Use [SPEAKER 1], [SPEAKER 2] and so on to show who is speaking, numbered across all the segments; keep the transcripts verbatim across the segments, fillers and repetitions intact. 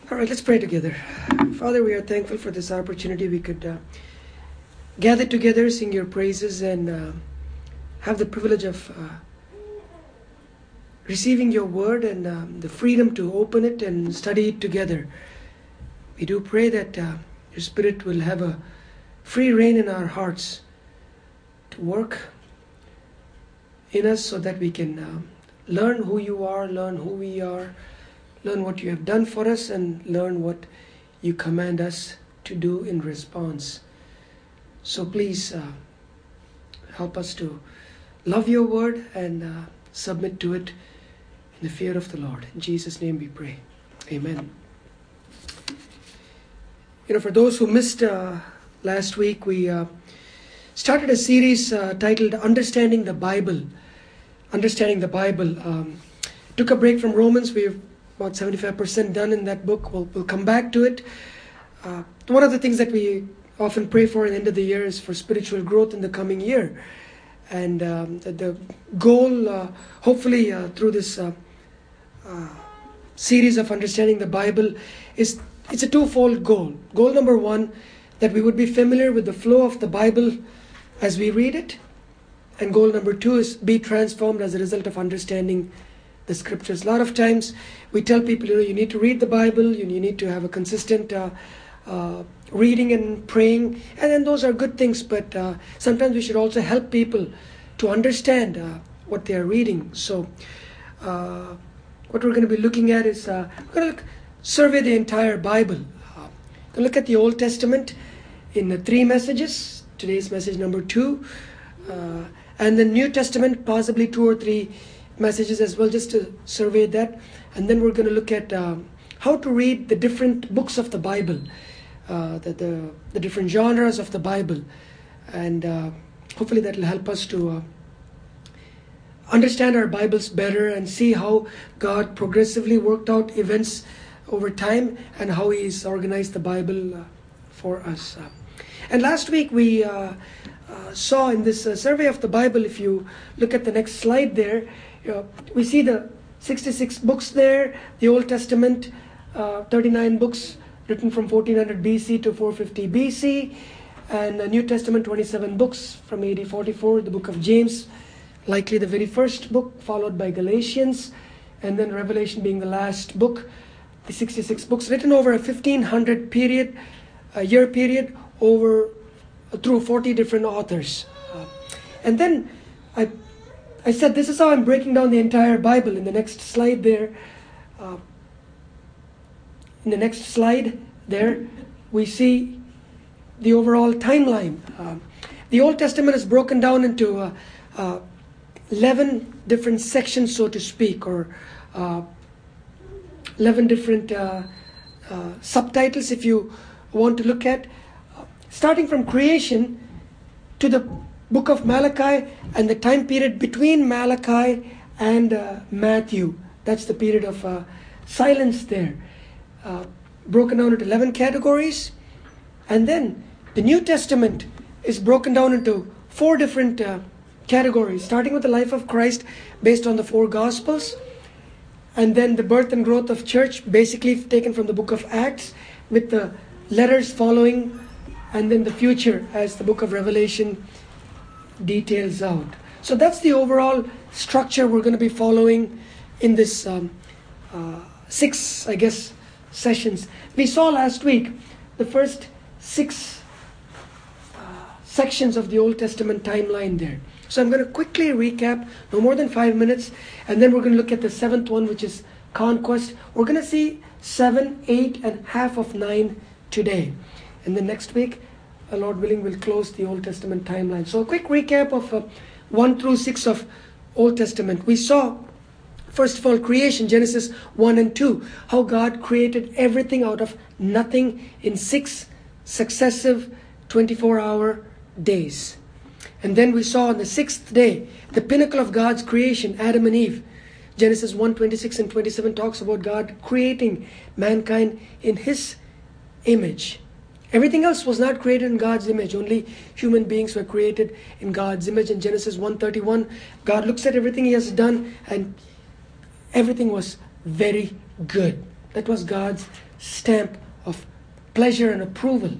[SPEAKER 1] All right, let's pray together. Father, we are thankful for this opportunity. We could uh, gather together, sing your praises, and uh, have the privilege of uh, receiving your word and um, the freedom to open it and study it together. We do pray that uh, your Spirit will have a free reign in our hearts to work in us so that we can uh, learn who you are, learn who we are, learn what you have done for us, and learn what you command us to do in response. So please uh, help us to love your word and uh, submit to it in the fear of the Lord. In Jesus' name we pray. Amen. You know, for those who missed uh, last week, we uh, started a series uh, titled Understanding the Bible. Understanding the Bible. Um, took a break from Romans. We've about seventy-five percent done in that book. We'll, we'll come back to it. Uh, one of the things that we often pray for at the end of the year is for spiritual growth in the coming year. And um, the, the goal, uh, hopefully uh, through this uh, uh, series of Understanding the Bible, is it's a twofold goal. Goal number one, that we would be familiar with the flow of the Bible as we read it. And goal number two is be transformed as a result of understanding the scriptures. A lot of times we tell people, you know, you need to read the Bible, you, you need to have a consistent uh, uh, reading and praying, and then those are good things, but uh, sometimes we should also help people to understand uh, what they are reading. So uh, what we're going to be looking at is, uh, we're going to look, survey the entire Bible. Uh, we're going to look at the Old Testament in the three messages. Today's message number two. Uh, and the New Testament, possibly two or three messages as well, just to survey that. And then we're going to look at um, how to read the different books of the Bible, uh, the, the the different genres of the Bible, and uh, hopefully that will help us to uh, understand our Bibles better and see how God progressively worked out events over time and how He's organized the Bible uh, for us. Uh, and last week we uh, uh, saw in this uh, survey of the Bible, if you look at the next slide there, Uh, we see the sixty-six books there, the Old Testament, uh, thirty-nine books written from fourteen hundred B C to four fifty B C, and the New Testament, twenty-seven books from A D forty-four, the book of James, likely the very first book, followed by Galatians, and then Revelation being the last book. The sixty-six books written over a fifteen hundred period, a year period, over uh, through forty different authors. Uh, and then I I said this is how I'm breaking down the entire Bible. In the next slide there, uh, in the next slide there, we see the overall timeline. Uh, the Old Testament is broken down into uh, uh, eleven different sections, so to speak, or uh, eleven different uh, uh, subtitles, if you want to look at, uh, starting from creation to the book of Malachi and the time period between Malachi and uh, Matthew. That's the period of uh, silence there. Uh, broken down into eleven categories. And then the New Testament is broken down into four different uh, categories, starting with the life of Christ based on the four Gospels. And then the birth and growth of church, basically taken from the book of Acts, with the letters following, and then the future as the book of Revelation details out. So that's the overall structure we're going to be following in this um, uh, six, I guess, sessions. We saw last week the first six uh, sections of the Old Testament timeline there. So I'm going to quickly recap, no more than five minutes, and then we're going to look at the seventh one, which is conquest. We're going to see seven, eight, and half of nine today. And then next week, Lord willing, will close the Old Testament timeline. So a quick recap of uh, one through six of Old Testament. We saw, first of all, creation, Genesis one and two, how God created everything out of nothing in six successive twenty-four hour days. And then we saw on the sixth day, the pinnacle of God's creation, Adam and Eve. Genesis one, twenty-six and twenty-seven talks about God creating mankind in His image. Everything else was not created in God's image. Only human beings were created in God's image. In Genesis one thirty-one, God looks at everything He has done and everything was very good. That was God's stamp of pleasure and approval.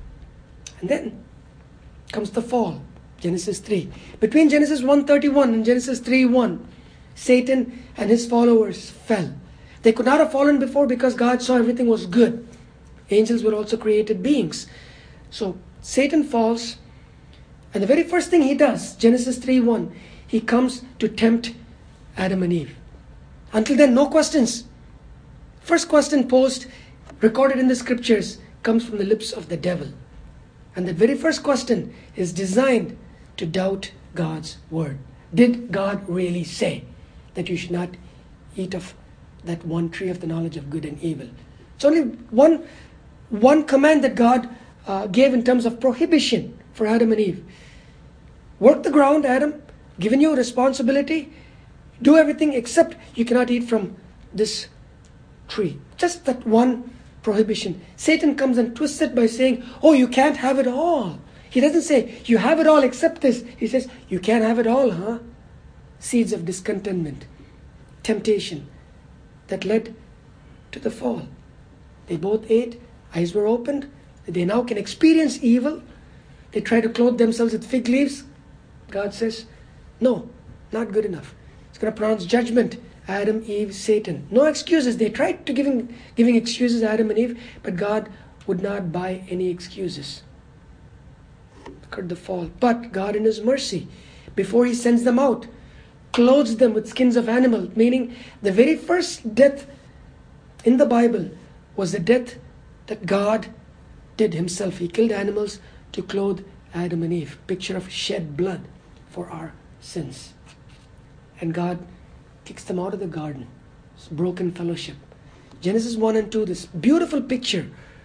[SPEAKER 1] And then comes the fall, Genesis three. Between Genesis one thirty-one and Genesis three one, Satan and his followers fell. They could not have fallen before because God saw everything was good. Angels were also created beings. So Satan falls, and the very first thing he does, Genesis three one, he comes to tempt Adam and Eve. Until then, no questions. First question posed, recorded in the scriptures, comes from the lips of the devil. And the very first question is designed to doubt God's word. Did God really say that you should not eat of that one tree of the knowledge of good and evil? It's only one, one command that God uh, gave in terms of prohibition for Adam and Eve. Work the ground, Adam, given you responsibility. Do everything except you cannot eat from this tree. Just that one prohibition. Satan comes and twists it by saying, oh, you can't have it all. He doesn't say, you have it all except this. He says, you can't have it all, huh? Seeds of discontentment, temptation that led to the fall. They both ate, eyes were opened. They now can experience evil. They try to clothe themselves with fig leaves. God says, no, not good enough. It's going to pronounce judgment. Adam, Eve, Satan. No excuses. They tried to giving giving excuses, Adam and Eve, but God would not buy any excuses. Occurred the fall. But God in His mercy, before He sends them out, clothes them with skins of animal, meaning the very first death in the Bible was the death that God did Himself. He killed animals to clothe Adam and Eve. Picture of shed blood for our sins. And God kicks them out of the garden. It's broken fellowship. Genesis one and two, this beautiful picture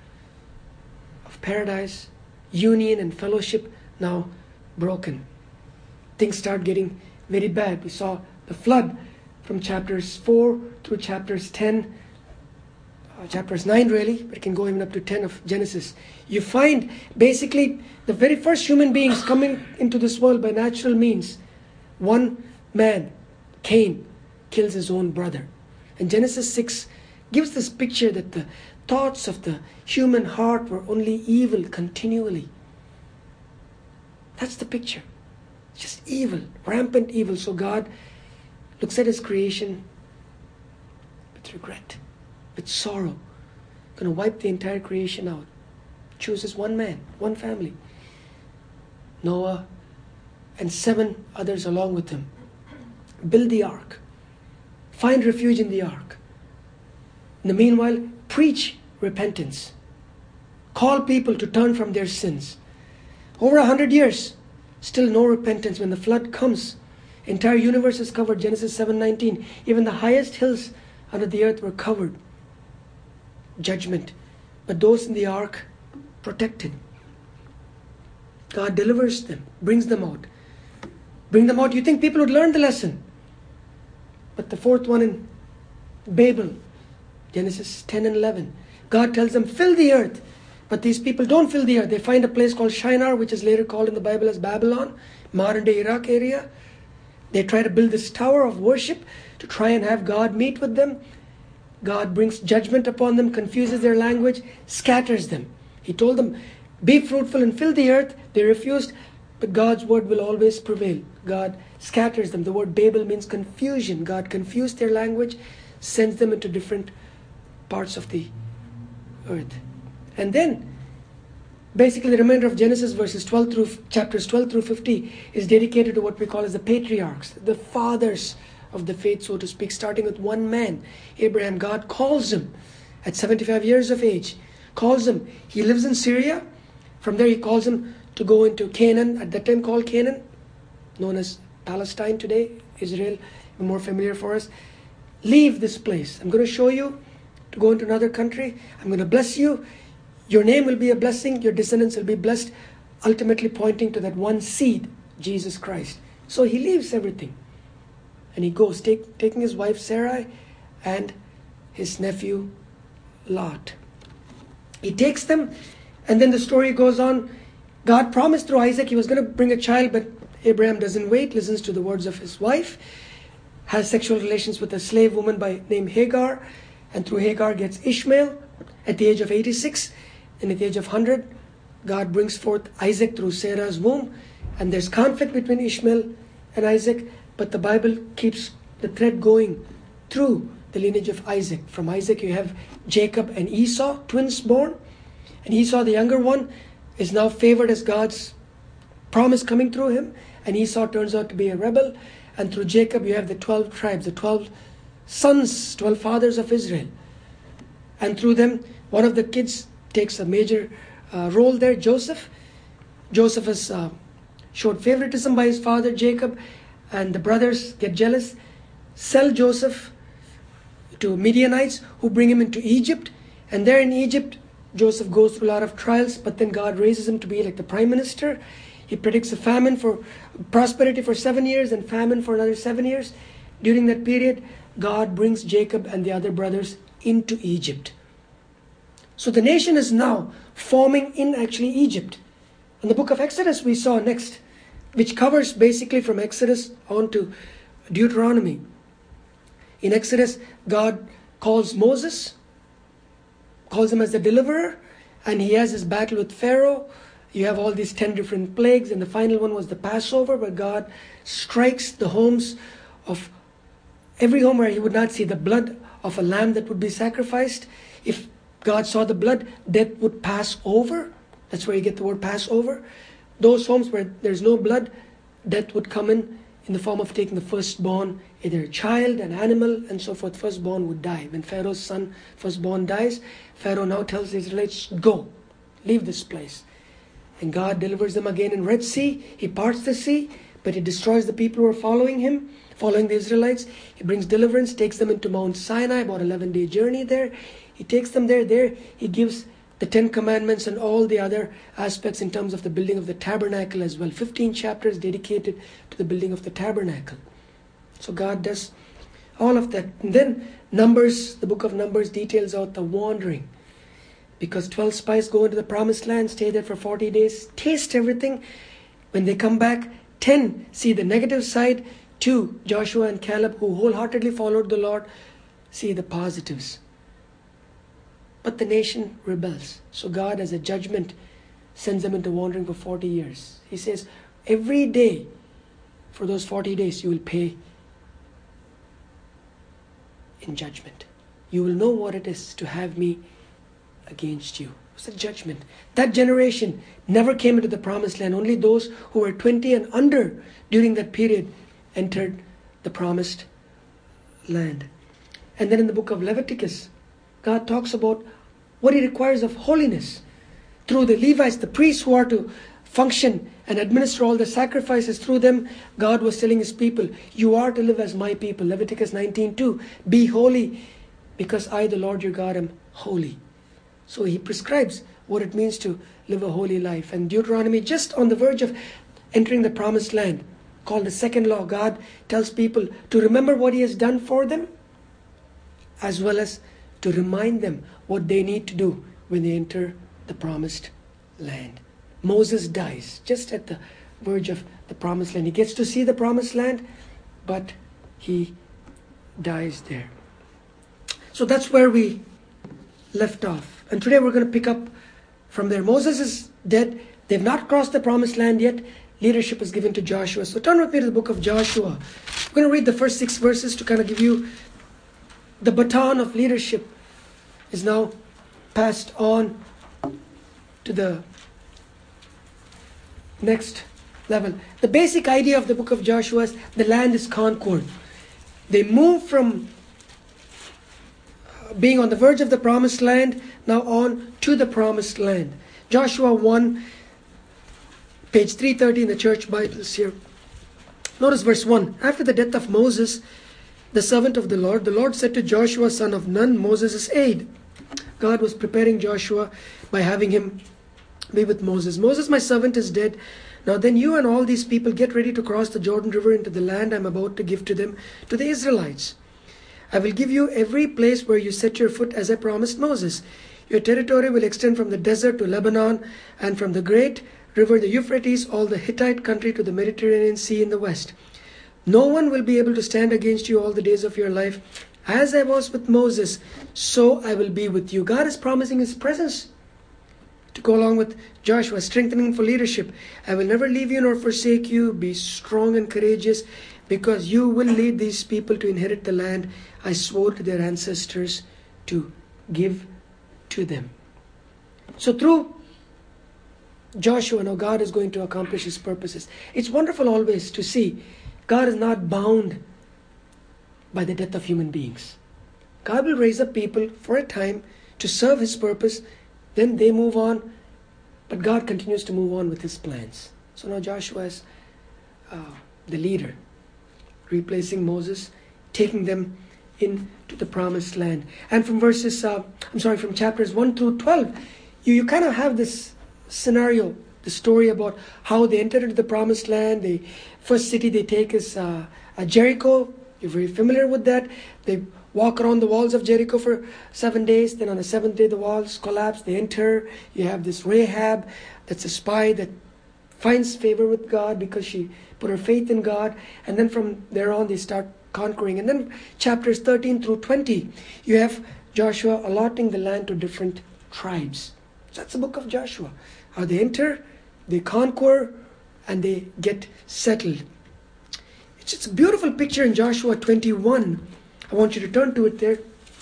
[SPEAKER 1] of paradise, union and fellowship, now broken. Things start getting very bad. We saw the flood from chapters four through chapters ten, uh, chapters nine really, but it can go even up to ten of Genesis. You find basically the very first human beings coming into this world by natural means. One man, Cain, kills his own brother. And Genesis six gives this picture that the thoughts of the human heart were only evil continually. That's the picture. It's just evil, rampant evil. So God looks at His creation with regret, with sorrow. Going to wipe the entire creation out. Chooses one man, one family. Noah and seven others along with him. Build the ark. Find refuge in the ark. In the meanwhile, preach repentance. Call people to turn from their sins. Over a hundred years, still no repentance. When the flood comes, entire universe is covered. Genesis seven nineteen. Even the highest hills under the earth were covered. Judgment. But those in the ark, protected. God delivers them, brings them out. Bring them out. You think people would learn the lesson? But the fourth one in Babel, Genesis ten and eleven, God tells them, fill the earth. But these people don't fill the earth. They find a place called Shinar, which is later called in the Bible as Babylon, modern day Iraq area. They try to build this tower of worship to try and have God meet with them. God brings judgment upon them, confuses their language, scatters them. He told them, be fruitful and fill the earth. They refused, but God's word will always prevail. God scatters them. The word Babel means confusion. God confused their language, sends them into different parts of the earth. And then, basically the remainder of Genesis verses twelve through chapters twelve through fifty is dedicated to what we call as the patriarchs, the fathers of the faith, so to speak, starting with one man, Abraham. God calls him at seventy-five years of age, calls him. He lives in Syria. From there he calls him to go into Canaan, at that time called Canaan, known as Palestine today, Israel, more familiar for us. Leave this place. I'm going to show you to go into another country. I'm going to bless you. Your name will be a blessing. Your descendants will be blessed, ultimately pointing to that one seed, Jesus Christ. So he leaves everything. And he goes, take, taking his wife Sarai and his nephew Lot. He takes them, and then the story goes on. God promised through Isaac he was going to bring a child, but Abraham doesn't wait, listens to the words of his wife, has sexual relations with a slave woman by name Hagar, and through Hagar gets Ishmael, At the age of eighty-six, and at the age of one hundred, God brings forth Isaac through Sarah's womb. And there's conflict between Ishmael and Isaac, but the Bible keeps the thread going through the lineage of Isaac. From Isaac you have Jacob and Esau, twins born. And Esau, the younger one, is now favored as God's promise coming through him. And Esau turns out to be a rebel. And through Jacob you have the twelve tribes, the twelve sons, twelve fathers of Israel. And through them, one of the kids takes a major uh, role there, Joseph. Joseph is uh, showed favoritism by his father Jacob, and the brothers get jealous, sell Joseph to Midianites, who bring him into Egypt. And there in Egypt, Joseph goes through a lot of trials, but then God raises him to be like the prime minister. He predicts a famine for prosperity for seven years and famine for another seven years. During that period, God brings Jacob and the other brothers into Egypt. So the nation is now forming in actually Egypt. In the book of Exodus we saw next, which covers basically from Exodus on to Deuteronomy. In Exodus, God calls Moses, calls him as the deliverer, and he has his battle with Pharaoh. You have all these ten different plagues, and the final one was the Passover, where God strikes the homes of every home where he would not see the blood of a lamb that would be sacrificed. If God saw the blood, death would pass over. That's where you get the word Passover. Those homes where there's no blood, death would come in in the form of taking the firstborn, either a child, an animal, and so forth. Firstborn would die. When Pharaoh's son, firstborn, dies, Pharaoh now tells the Israelites, go, leave this place. And God delivers them again in Red Sea. He parts the sea, but he destroys the people who are following him, following the Israelites. He brings deliverance, takes them into Mount Sinai, about an eleven-day journey there. He takes them there. There he gives the Ten Commandments and all the other aspects in terms of the building of the tabernacle as well. fifteen chapters dedicated to the building of the tabernacle. So God does all of that. And then Numbers, the book of Numbers details out the wandering. Because twelve spies go into the promised land, stay there for forty days, taste everything. When they come back, ten see the negative side. Two, Joshua and Caleb, who wholeheartedly followed the Lord, see the positives. But the nation rebels. So God, as a judgment, sends them into wandering for forty years. He says, every day for those forty days you will pay in judgment. You will know what it is to have me against you. It's a judgment. That generation never came into the promised land. Only those who were twenty and under during that period entered the promised land. And then in the book of Leviticus, God talks about what he requires of holiness. Through the Levites, the priests who are to function and administer all the sacrifices through them, God was telling his people, you are to live as my people. Leviticus nineteen two, be holy because I, the Lord your God, am holy. So he prescribes what it means to live a holy life. And Deuteronomy, just on the verge of entering the promised land, called the second law, God tells people to remember what he has done for them, as well as to remind them what they need to do when they enter the promised land. Moses dies just at the verge of the promised land. He gets to see the promised land, but he dies there. So that's where we left off. And today we're going to pick up from there. Moses is dead. They've not crossed the promised land yet. Leadership is given to Joshua. So turn with me to the book of Joshua. We're going to read the first six verses to kind of give you the baton of leadership is now passed on to the next level. The basic idea of the book of Joshua is the land is conquered. They move from being on the verge of the promised land now on to the promised land. Joshua one, page three thirty in the church Bibles here. Notice verse one. After the death of Moses, the servant of the Lord, the Lord said to Joshua, son of Nun, Moses' aide. God was preparing Joshua by having him be with Moses. Moses, my servant, is dead. Now then you and all these people get ready to cross the Jordan River into the land I am about to give to them, to the Israelites. I will give you every place where you set your foot as I promised Moses. Your territory will extend from the desert to Lebanon, and from the great river, the Euphrates, all the Hittite country to the Mediterranean Sea in the west. No one will be able to stand against you all the days of your life. As I was with Moses, so I will be with you. God is promising His presence to go along with Joshua, strengthening for leadership. I will never leave you nor forsake you. Be strong and courageous, because you will lead these people to inherit the land I swore to their ancestors to give to them. So through Joshua, now God is going to accomplish His purposes. It's wonderful always to see God is not bound by the death of human beings. God will raise up people for a time to serve His purpose. Then they move on, but God continues to move on with His plans. So now Joshua is uh, the leader, replacing Moses, taking them into the promised land. And from verses, uh, I'm sorry, from chapters one through twelve, you, you kind of have this scenario, the story about how they entered into the promised land. The first city they take is uh, uh, Jericho. You're very familiar with that. They walk around the walls of Jericho for seven days. Then on the seventh day, the walls collapse. They enter. You have this Rahab, that's a spy that finds favor with God because she put her faith in God. And then from there on, they start conquering. And then chapters thirteen through twenty, you have Joshua allotting the land to different tribes. So that's the book of Joshua. How they enter, they conquer, and they get settled. It's just a beautiful picture in Joshua twenty-one. I want you to turn to it there,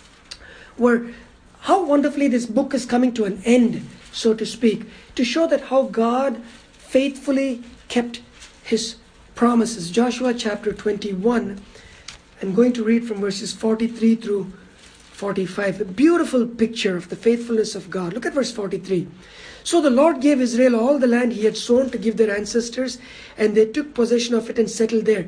[SPEAKER 1] where how wonderfully this book is coming to an end, so to speak, to show that how God faithfully kept His promises. Joshua chapter twenty-one, I'm going to read from verses forty-three through forty-five. A beautiful picture of the faithfulness of God. Look at verse forty-three. So the Lord gave Israel all the land He had sworn to give their ancestors, and they took possession of it and settled there.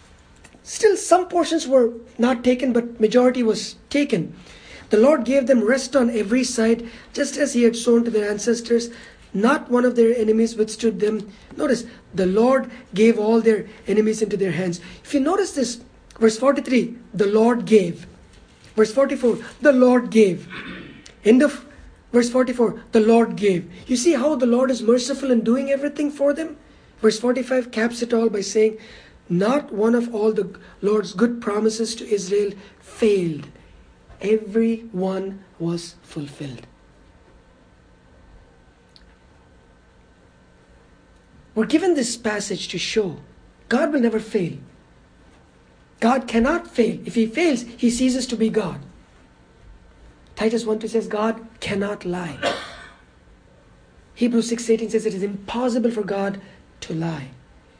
[SPEAKER 1] Still, some portions were not taken, but majority was taken. The Lord gave them rest on every side, just as He had sworn to their ancestors. Not one of their enemies withstood them. Notice, the Lord gave all their enemies into their hands. If you notice this, verse forty-three, the Lord gave. Verse forty-four, the Lord gave. End of verse forty-four, the Lord gave. You see how the Lord is merciful in doing everything for them? Verse forty-five caps it all by saying, not one of all the Lord's good promises to Israel failed. Every one was fulfilled. We're given this passage to show God will never fail. God cannot fail. If He fails, He ceases to be God. Titus one two says God cannot lie. Hebrews six eighteen says it is impossible for God to lie.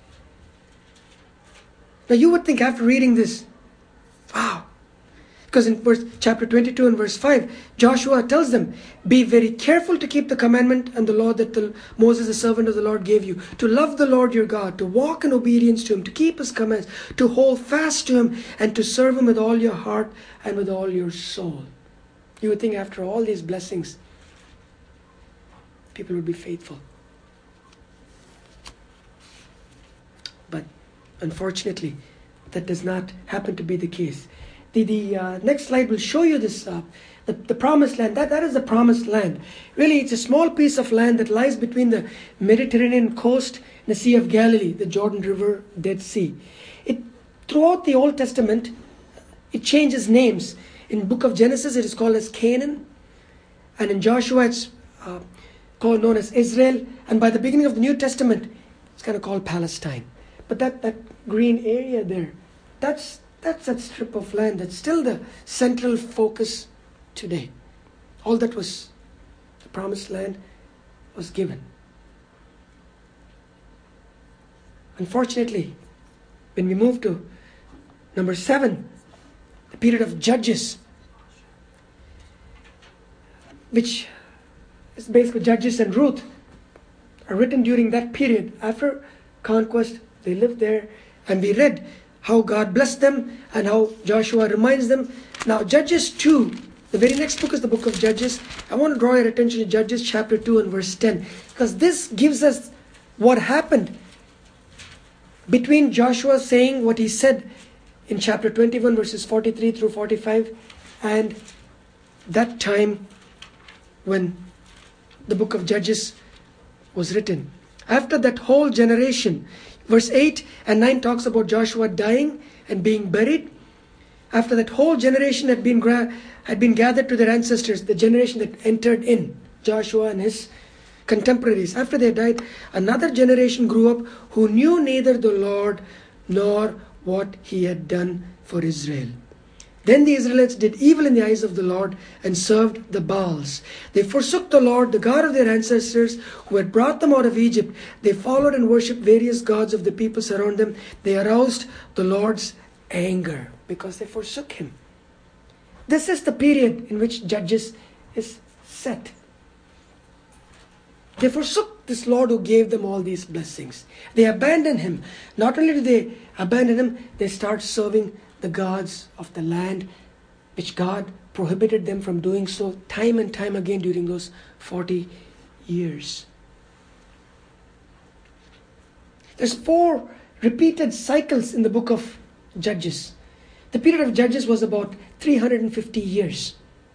[SPEAKER 1] Now you would think after reading this, wow. Because in verse, chapter twenty-two and verse five, Joshua tells them, be very careful to keep the commandment and the law that the, Moses, the servant of the Lord, gave you. To love the Lord your God, to walk in obedience to Him, to keep His commands, to hold fast to Him, and to serve Him with all your heart and with all your soul. You would think after all these blessings, people would be faithful. But unfortunately, that does not happen to be the case. The, the uh, next slide will show you this, uh, the, the promised land. That, that is the promised land. Really, it's a small piece of land that lies between the Mediterranean coast and the Sea of Galilee, the Jordan River, Dead Sea. It, throughout the Old Testament, it changes names. In the book of Genesis, it is called as Canaan. And in Joshua, it's uh, called known as Israel. And by the beginning of the New Testament, it's kind of called Palestine. But that, that green area there, that's that's that strip of land that's still the central focus today. All that was the promised land was given. Unfortunately, when we move to number seven, the period of Judges, which is basically Judges and Ruth, are written during that period. After conquest, they lived there, and we read how God blessed them and how Joshua reminds them. Now, Judges two, the very next book is the book of Judges. I want to draw your attention to Judges chapter two and verse ten, because this gives us what happened between Joshua saying what he said in chapter twenty-one, verses forty-three through forty-five, and that time when the book of Judges was written. After that whole generation, verse eight and nine talks about Joshua dying and being buried. after that whole generation had been, gra- had been gathered to their ancestors, the generation that entered in, Joshua and his contemporaries, after they died, another generation grew up who knew neither the Lord nor what he had done for Israel. Then the Israelites did evil in the eyes of the Lord and served the Baals. They forsook the Lord, the God of their ancestors, who had brought them out of Egypt. They followed and worshipped various gods of the peoples around them. They aroused the Lord's anger because they forsook him. This is the period in which Judges is set. They forsook this Lord who gave them all these blessings. They abandoned him. Not only do they abandon him, they start serving the gods of the land, which God prohibited them from doing so time and time again during those forty years. There's four repeated cycles in the book of Judges. The period of Judges was about three hundred fifty years.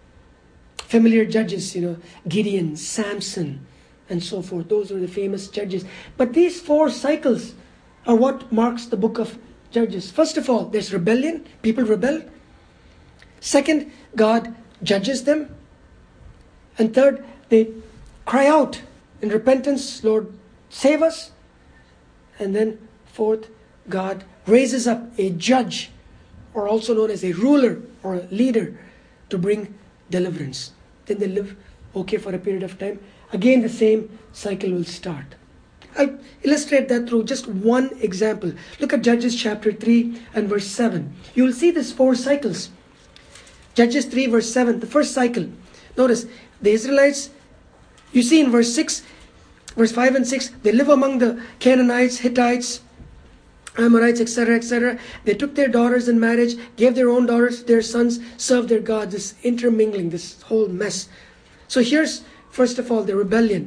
[SPEAKER 1] Familiar judges, you know, Gideon, Samson, and so forth. Those were the famous judges. But these four cycles are what marks the book of Judges. First of all, there's rebellion. People rebel. Second, God judges them. And third, they cry out in repentance, Lord, save us. And then fourth, God raises up a judge, or also known as a ruler or a leader, to bring deliverance. Then they live okay for a period of time. Again, the same cycle will start. I'll illustrate that through just one example. Look at Judges chapter three and verse seven. You will see these four cycles. Judges three verse seven, the first cycle. Notice, the Israelites, you see in verse six, verse five and six, they live among the Canaanites, Hittites, Amorites, et cetera, et cetera. They took their daughters in marriage, gave their own daughters to their sons, served their gods, this intermingling, this whole mess. So here's, first of all, the rebellion.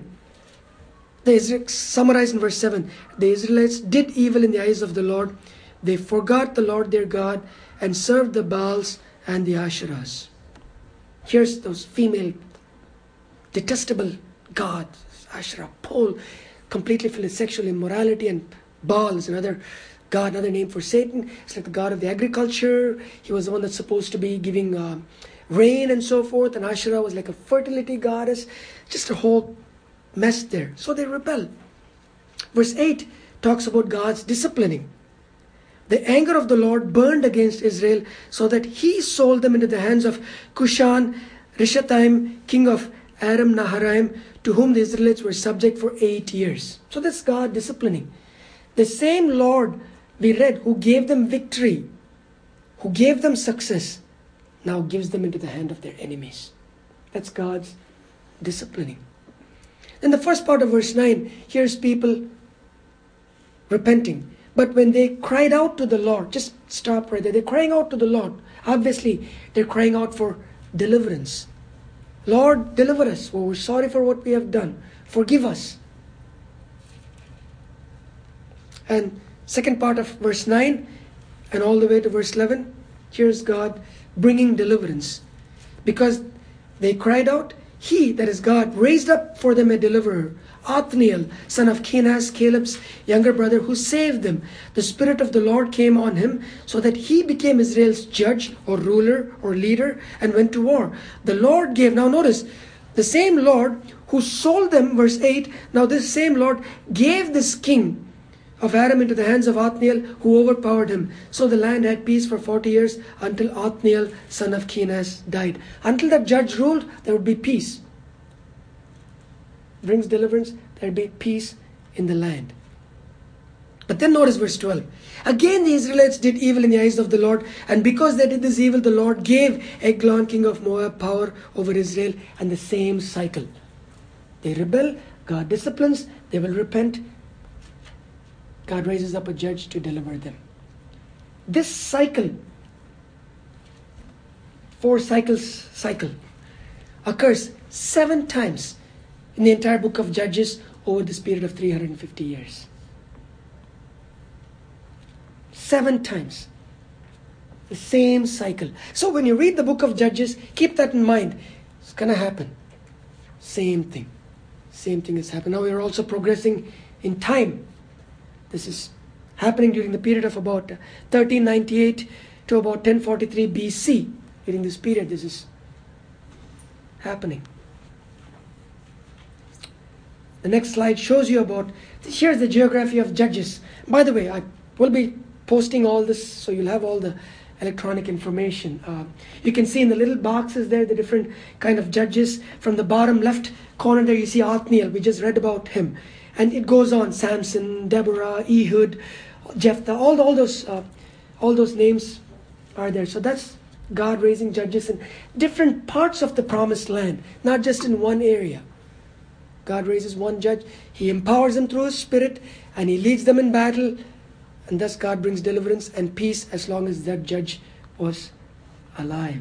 [SPEAKER 1] They summarized in verse seven. The Israelites did evil in the eyes of the Lord. They forgot the Lord their God and served the Baals and the Asherahs. Here's those female detestable gods, Asherah, pole, completely filled with sexual immorality, and Baal is another god, another name for Satan. It's like the god of the agriculture. He was the one that's supposed to be giving uh, rain and so forth. And Asherah was like a fertility goddess. Just a whole mess there. So they rebel. Verse eight talks about God's disciplining. The anger of the Lord burned against Israel so that he sold them into the hands of Cushan Rishathaim, king of Aram Naharaim, to whom the Israelites were subject for eight years. So that's God disciplining. The same Lord we read who gave them victory, who gave them success, now gives them into the hand of their enemies. That's God's disciplining. In the first part of verse nine, here's people repenting. But when they cried out to the Lord, just stop right there. They're crying out to the Lord. Obviously, they're crying out for deliverance. Lord, deliver us. Oh, we're sorry for what we have done. Forgive us. And second part of verse nine and all the way to verse eleven, here's God bringing deliverance. Because they cried out, He, that is God, raised up for them a deliverer, Othniel, son of Kenaz, Caleb's younger brother, who saved them. The Spirit of the Lord came on him, so that he became Israel's judge or ruler or leader and went to war. The Lord gave, now notice, the same Lord who sold them, verse eight, now this same Lord gave this king of Aram into the hands of Othniel, who overpowered him. So the land had peace for forty years until Othniel, son of Kenaz, died. Until that judge ruled, there would be peace. Brings deliverance, there would be peace in the land. But then notice verse twelve. Again the Israelites did evil in the eyes of the Lord, and because they did this evil, the Lord gave Eglon, king of Moab, power over Israel, and the same cycle. They rebel, God disciplines, they will repent, God raises up a judge to deliver them. This cycle, four cycles cycle, occurs seven times in the entire book of Judges over this period of three hundred fifty years. Seven times. The same cycle. So when you read the book of Judges, keep that in mind. It's going to happen. Same thing. Same thing has happened. Now we are also progressing in time. This is happening during the period of about thirteen ninety-eight to about ten forty-three B C. During this period, this is happening. The next slide shows you about, here's the geography of Judges. By the way, I will be posting all this, so you'll have all the electronic information. Uh, you can see in the little boxes there the different kind of judges. From the bottom left corner there you see Othniel. We just read about him. And it goes on, Samson, Deborah, Ehud, Jephthah, all, all, those, uh, all those names are there. So that's God raising judges in different parts of the promised land, not just in one area. God raises one judge, He empowers them through His Spirit, and He leads them in battle, and thus God brings deliverance and peace as long as that judge was alive.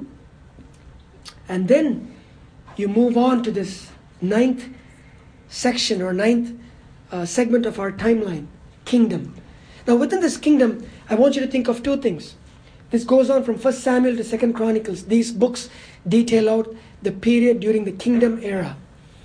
[SPEAKER 1] And then you move on to this ninth section or ninth uh, segment of our timeline, kingdom. Now within this kingdom, I want you to think of two things. This goes on from First Samuel to Second Chronicles. These books detail out the period during the kingdom era.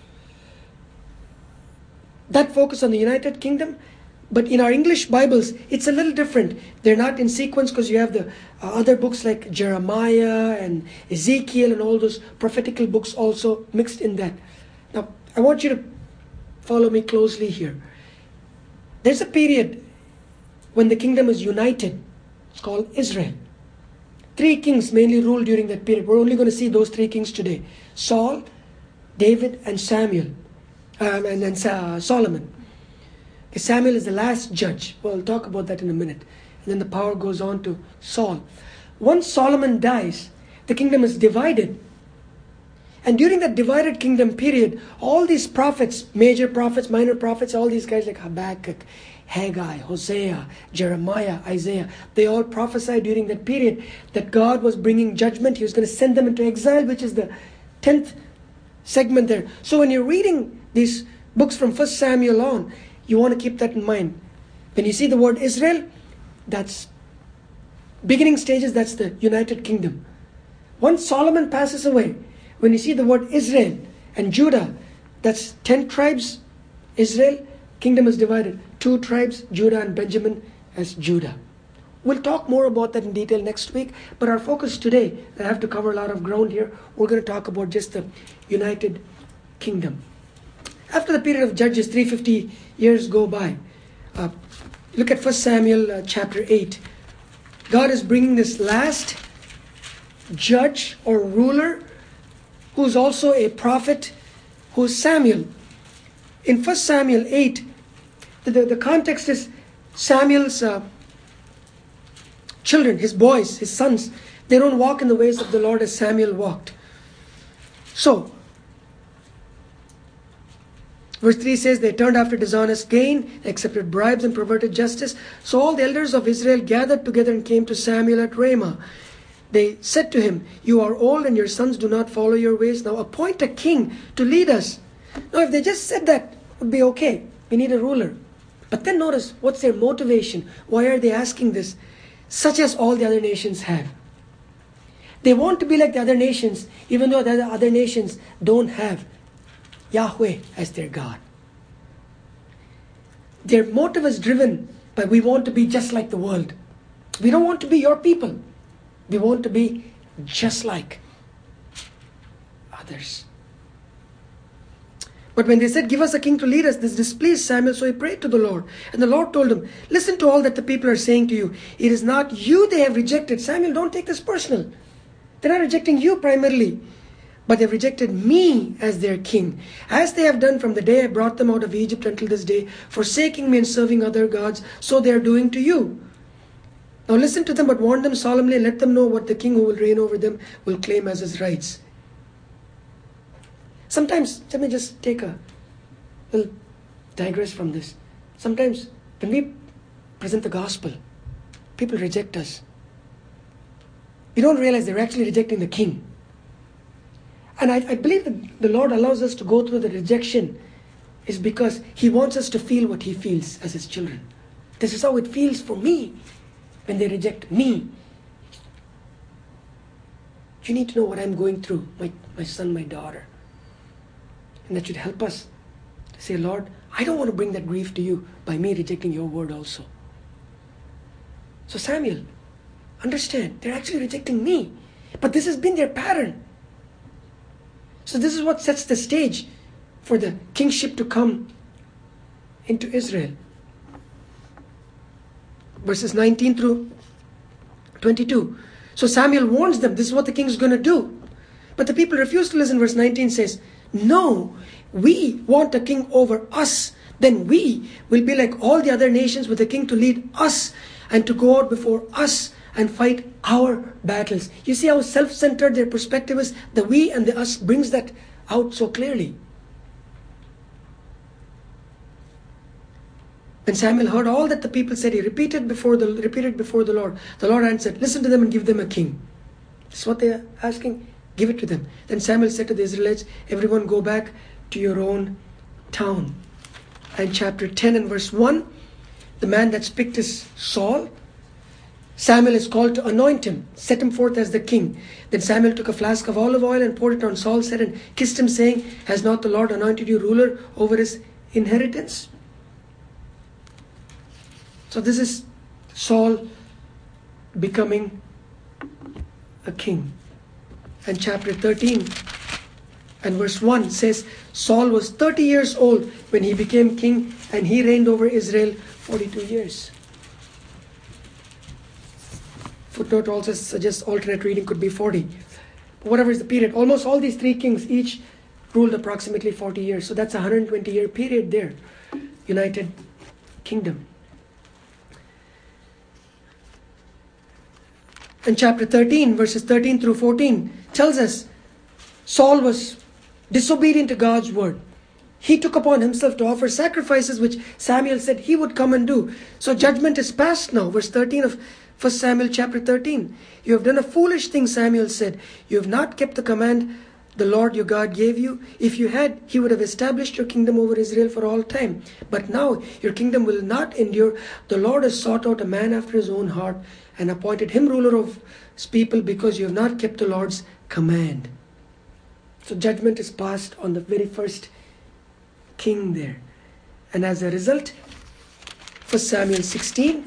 [SPEAKER 1] That focus on the United Kingdom, but in our English Bibles, it's a little different. They're not in sequence because you have the uh, other books like Jeremiah and Ezekiel and all those prophetical books also mixed in that. Now, I want you to follow me closely here. There's a period when the kingdom is united. It's called Israel. Three kings mainly ruled during that period. We're only going to see those three kings today. Saul, David, and Samuel. Um, and then uh, Solomon. Okay, Samuel is the last judge. Well, I'll talk about that in a minute. And then the power goes on to Saul. Once Solomon dies, the kingdom is divided. And during that divided kingdom period, all these prophets, major prophets, minor prophets, all these guys like Habakkuk, Haggai, Hosea, Jeremiah, Isaiah, they all prophesied during that period that God was bringing judgment. He was going to send them into exile, which is the tenth segment there. So when you're reading these books from First Samuel on, you want to keep that in mind. When you see the word Israel, that's beginning stages, that's the United Kingdom. Once Solomon passes away, when you see the word Israel and Judah, that's ten tribes, Israel, kingdom is divided. Two tribes, Judah and Benjamin as Judah. We'll talk more about that in detail next week, but our focus today, I have to cover a lot of ground here, we're going to talk about just the United Kingdom. After the period of Judges, three hundred fifty years go by. Uh, look at First Samuel uh, chapter eight. God is bringing this last judge or ruler who's also a prophet, who's Samuel. In First Samuel eight, the, the, the context is Samuel's uh, children, his boys, his sons, they don't walk in the ways of the Lord as Samuel walked. So, verse three says, they turned after dishonest gain, accepted bribes and perverted justice. So all the elders of Israel gathered together and came to Samuel at Ramah. They said to him, you are old and your sons do not follow your ways. Now appoint a king to lead us. Now if they just said that, it would be okay. We need a ruler. But then notice, what's their motivation? Why are they asking this? Such as all the other nations have. They want to be like the other nations, even though the other nations don't have Yahweh as their God. Their motive is driven by, we want to be just like the world. We don't want to be your people. We want to be just like others. But when they said, give us a king to lead us, this displeased Samuel, so he prayed to the Lord. And the Lord told him, listen to all that the people are saying to you. It is not you they have rejected. Samuel, don't take this personal. They're not rejecting you primarily, but they've rejected me as their king, as they have done from the day I brought them out of Egypt until this day, forsaking me and serving other gods, so they are doing to you. Now listen to them, but warn them solemnly and let them know what the king who will reign over them will claim as his rights. Sometimes, let me just take a little digress from this. Sometimes when we present the gospel, people reject us. We don't realize they're actually rejecting the king. And I, I believe that the Lord allows us to go through the rejection is because He wants us to feel what He feels as His children. This is how it feels for me when they reject me. You need to know what I'm going through, my, my son, my daughter. And that should help us to say, Lord, I don't want to bring that grief to you by me rejecting your word also. So Samuel, understand, they're actually rejecting me. But this has been their pattern. So this is what sets the stage for the kingship to come into Israel. Verses nineteen through twenty-two. So Samuel warns them, this is what the king is going to do. But the people refuse to listen. Verse nineteen says, no, we want a king over us. Then we will be like all the other nations, with a king to lead us and to go out before us and fight our battles. You see how self-centered their perspective is? The we and the us brings that out so clearly. When Samuel heard all that the people said, he repeated before the repeated before the Lord. The Lord answered, listen to them and give them a king. This is what they are asking. Give it to them. Then Samuel said to the Israelites, everyone go back to your own town. And chapter ten and verse one, the man that's picked is Saul. Samuel is called to anoint him, set him forth as the king. Then Samuel took a flask of olive oil and poured it on Saul's head and kissed him, saying, has not the Lord anointed you ruler over his inheritance? So this is Saul becoming a king. And chapter thirteen and verse one says, Saul was thirty years old when he became king, and he reigned over Israel forty-two years. Footnote also suggests alternate reading could be forty. But whatever is the period, almost all these three kings each ruled approximately forty years. So that's a one hundred twenty year period there. United Kingdom. And chapter thirteen, verses thirteen through fourteen tells us Saul was disobedient to God's word. He took upon himself to offer sacrifices which Samuel said he would come and do. So judgment is passed now. Verse thirteen of First Samuel chapter thirteen. You have done a foolish thing, Samuel said. You have not kept the command the Lord your God gave you. If you had, he would have established your kingdom over Israel for all time. But now your kingdom will not endure. The Lord has sought out a man after his own heart and appointed him ruler of his people, because you have not kept the Lord's command. So judgment is passed on the very first king there. And as a result, First Samuel sixteen,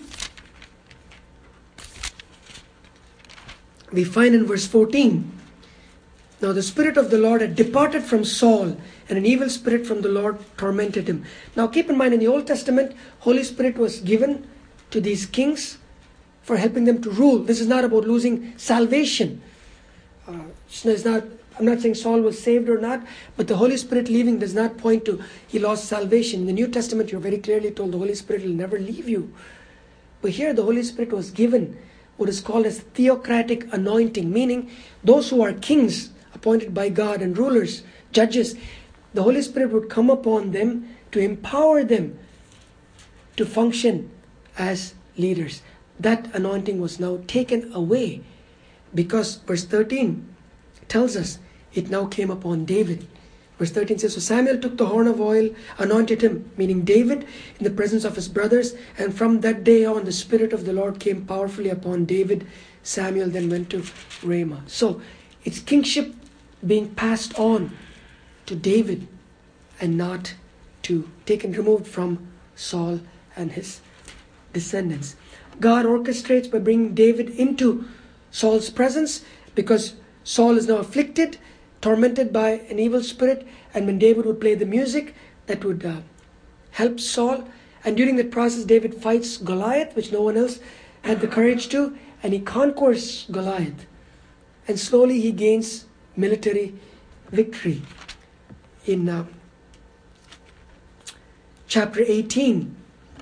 [SPEAKER 1] we find in verse fourteen, now the Spirit of the Lord had departed from Saul, and an evil spirit from the Lord tormented him. Now keep in mind, in the Old Testament, Holy Spirit was given to these kings for helping them to rule. This is not about losing salvation. Uh, it's not, I'm not saying Saul was saved or not, but the Holy Spirit leaving does not point to he lost salvation. In the New Testament, you're very clearly told the Holy Spirit will never leave you. But here the Holy Spirit was given what is called as theocratic anointing, meaning those who are kings appointed by God and rulers, judges, the Holy Spirit would come upon them to empower them to function as leaders. That anointing was now taken away, because verse thirteen tells us it now came upon David. Verse thirteen says, so Samuel took the horn of oil, anointed him, meaning David, in the presence of his brothers, and from that day on the Spirit of the Lord came powerfully upon David. Samuel then went to Ramah. So it's kingship being passed on to David and not to taken removed from Saul and his descendants. God orchestrates by bringing David into Saul's presence, because Saul is now afflicted, tormented by an evil spirit, and when David would play the music, that would uh, help Saul. And during that process, David fights Goliath, which no one else had the courage to, and he conquers Goliath. And slowly he gains military victory. In uh, chapter eighteen,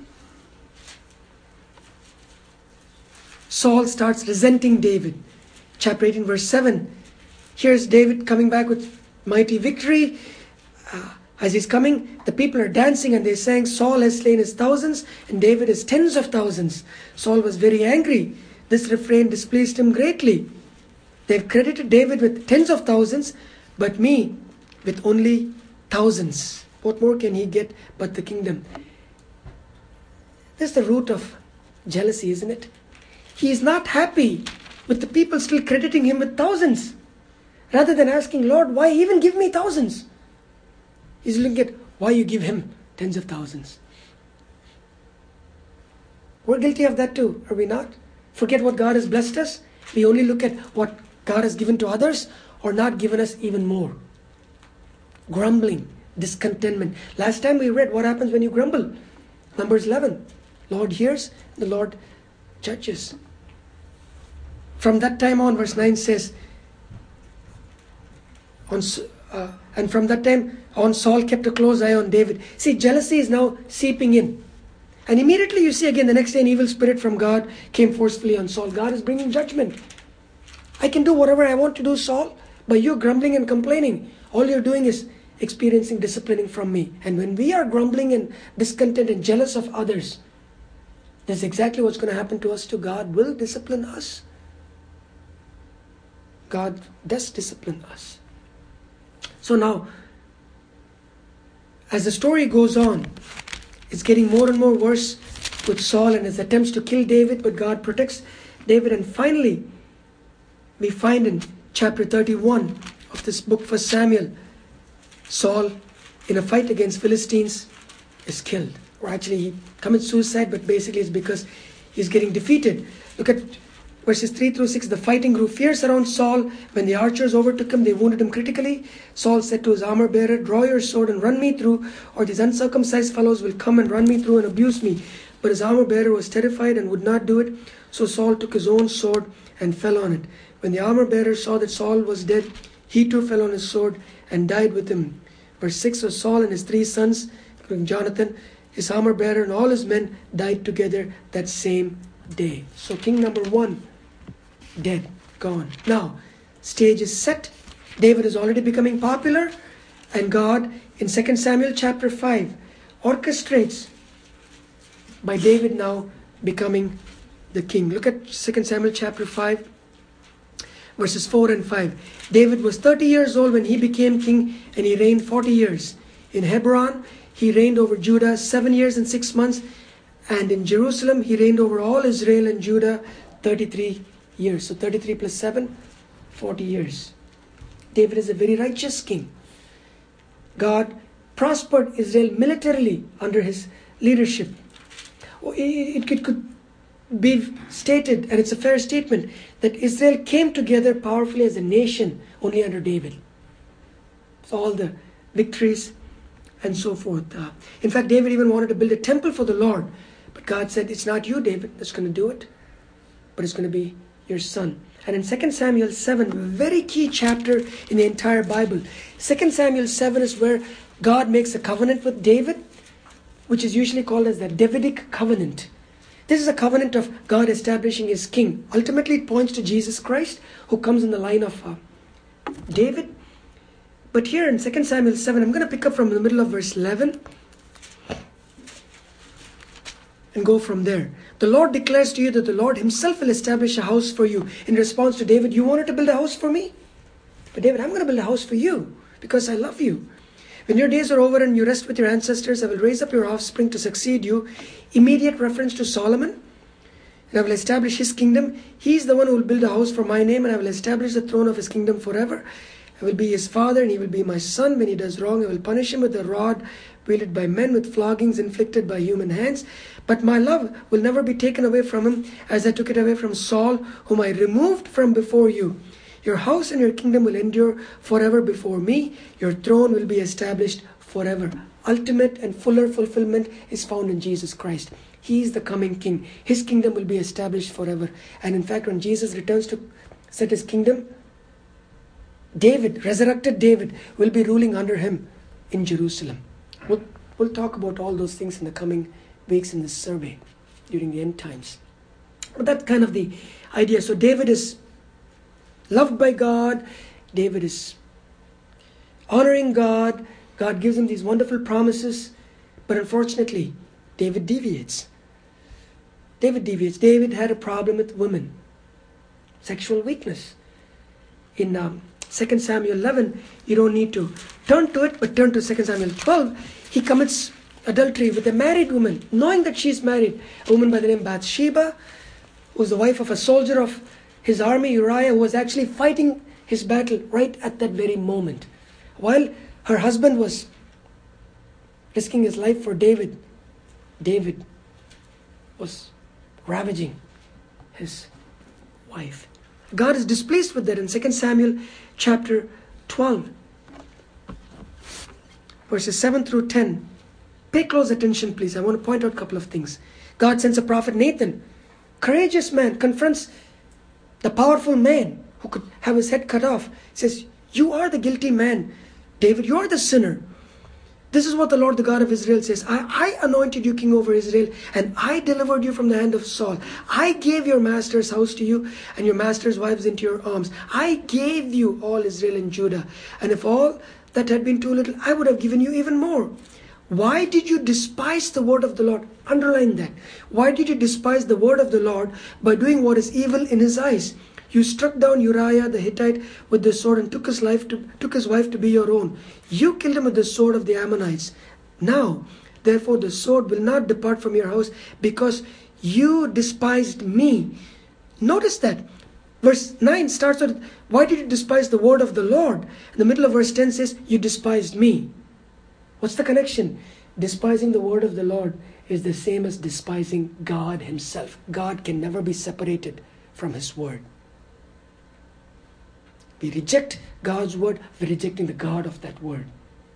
[SPEAKER 1] Saul starts resenting David. Chapter eighteen, verse seven. Here's David coming back with mighty victory. Uh, as he's coming, the people are dancing and they're saying, Saul has slain his thousands and David his tens of thousands. Saul was very angry. This refrain displeased him greatly. They've credited David with tens of thousands, but me with only thousands. What more can he get but the kingdom? This is the root of jealousy, isn't it? He is not happy with the people still crediting him with thousands. Rather than asking, Lord, why even give me thousands? He's looking at why you give him tens of thousands. We're guilty of that too, are we not? forget what God has blessed us. We only look at what God has given to others or not given us even more. Grumbling, discontentment. Last time we read what happens when you grumble. Numbers eleven. Lord hears, the Lord judges. From that time on, verse nine says, on, uh, and from that time on, Saul kept a close eye on David. See, jealousy is now seeping in. And immediately you see again the next day an evil spirit from God came forcefully on Saul. God is bringing judgment. I can do whatever I want to do, Saul, but you're grumbling and complaining. All you're doing is experiencing disciplining from me. And when we are grumbling and discontent and jealous of others, that's exactly what's going to happen to us too. God will discipline us. God does discipline us. So now, as the story goes on, it's getting more and more worse with Saul and his attempts to kill David, but God protects David. And finally, we find in chapter thirty-one of this book, First Samuel, Saul, in a fight against Philistines, is killed. Or actually, he commits suicide, but basically it's because he's getting defeated. Look at verses three through six. The fighting grew fierce around Saul. When the archers overtook him, they wounded him critically. Saul said to his armor bearer, "Draw your sword and run me through, or these uncircumcised fellows will come and run me through and abuse me." But his armor bearer was terrified and would not do it. So Saul took his own sword and fell on it. When the armor bearer saw that Saul was dead, he too fell on his sword and died with him. Verse six. So Saul and his three sons, including Jonathan, his armor bearer, and all his men died together that same day. So king number one, dead, gone. Now, stage is set. David is already becoming popular. And God, in Second Samuel chapter five, orchestrates by David now becoming the king. Look at Second Samuel chapter five, verses four and five. David was thirty years old when he became king, and he reigned forty years. In Hebron, he reigned over Judah seven years and six months. And in Jerusalem, he reigned over all Israel and Judah thirty-three years. So thirty-three plus seven, forty years. David is a very righteous king. God prospered Israel militarily under his leadership. It, it could be stated, and it's a fair statement, that Israel came together powerfully as a nation only under David. So all the victories and so forth. Uh, in fact, David even wanted to build a temple for the Lord. But God said, it's not you, David, that's going to do it, but it's going to be your son. And in Second Samuel seven, very key chapter in the entire Bible. Second Samuel seven is where God makes a covenant with David, which is usually called as the Davidic covenant. This is a covenant of God establishing his king. Ultimately, it points to Jesus Christ, who comes in the line of uh, David. But here in Second Samuel seven, I'm going to pick up from the middle of verse eleven and go from there. The Lord declares to you that the Lord himself will establish a house for you. In response to David, you wanted to build a house for me? But David, I'm going to build a house for you because I love you. When your days are over and you rest with your ancestors, I will raise up your offspring to succeed you. Immediate reference to Solomon. And I will establish his kingdom. He is the one who will build a house for my name, and I will establish the throne of his kingdom forever. I will be his father, and he will be my son. When he does wrong, I will punish him with a rod wielded by men, with floggings inflicted by human hands. But my love will never be taken away from him, as I took it away from Saul, whom I removed from before you. Your house and your kingdom will endure forever before me. Your throne will be established forever. Ultimate and fuller fulfillment is found in Jesus Christ. He is the coming king. His kingdom will be established forever. And in fact, when Jesus returns to set his kingdom, David, resurrected David, will be ruling under him in Jerusalem. We'll, we'll talk about all those things in the coming weeks in this survey during the end times. But that's kind of the idea. So David is loved by God. David is honoring God. God gives him these wonderful promises. But unfortunately, David deviates. David deviates. David had a problem with women. Sexual weakness. In um, Second Samuel eleven, you don't need to turn to it, but turn to Second Samuel twelve. He commits adultery with a married woman, knowing that she's married. A woman by the name Bathsheba, who's the wife of a soldier of his army, Uriah, who was actually fighting his battle right at that very moment. While her husband was risking his life for David, David was ravaging his wife. God is displeased with that in Second Samuel chapter twelve, verses seven through ten. Pay close attention, please. I want to point out a couple of things. God sends a prophet Nathan, courageous man, confronts the powerful man who could have his head cut off. He says, you are the guilty man, David. You are the sinner. This is what the Lord, the God of Israel says. I, I anointed you king over Israel, and I delivered you from the hand of Saul. I gave your master's house to you, and your master's wives into your arms. I gave you all Israel and Judah. And if all that had been too little, I would have given you even more. Why did you despise the word of the Lord? Underline that. Why did you despise the word of the Lord by doing what is evil in his eyes? You struck down Uriah the Hittite with the sword and took his life to, took his wife to be your own. You killed him with the sword of the Ammonites. Now, therefore, the sword will not depart from your house because you despised me. Notice that. Verse nine starts with, why did you despise the word of the Lord? In the middle of verse ten says, you despised me. What's the connection? Despising the word of the Lord is the same as despising God himself. God can never be separated from his word. We reject God's word, we're rejecting the God of that word.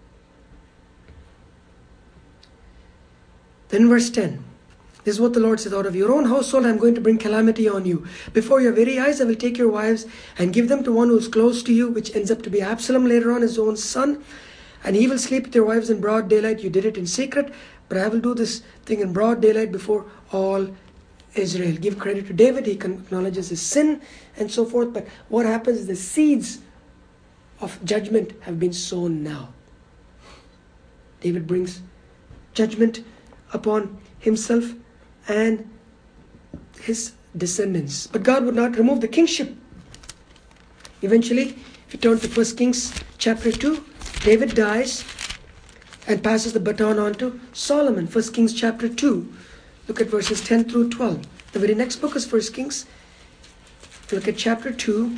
[SPEAKER 1] Then verse ten. This is what the Lord says, out of your own household I am going to bring calamity on you. Before your very eyes I will take your wives and give them to one who is close to you, which ends up to be Absalom later on, his own son. And he will sleep with your wives in broad daylight. You did it in secret, but I will do this thing in broad daylight before all Israel. Give credit to David. He acknowledges his sin and so forth. But what happens is the seeds of judgment have been sown now. David brings judgment upon himself and his descendants. But God would not remove the kingship. Eventually, if you turn to First Kings chapter two, David dies and passes the baton on to Solomon. First Kings chapter two. Look at verses ten through twelve. The very next book is First Kings. Look at chapter two,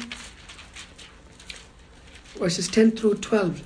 [SPEAKER 1] verses ten through twelve.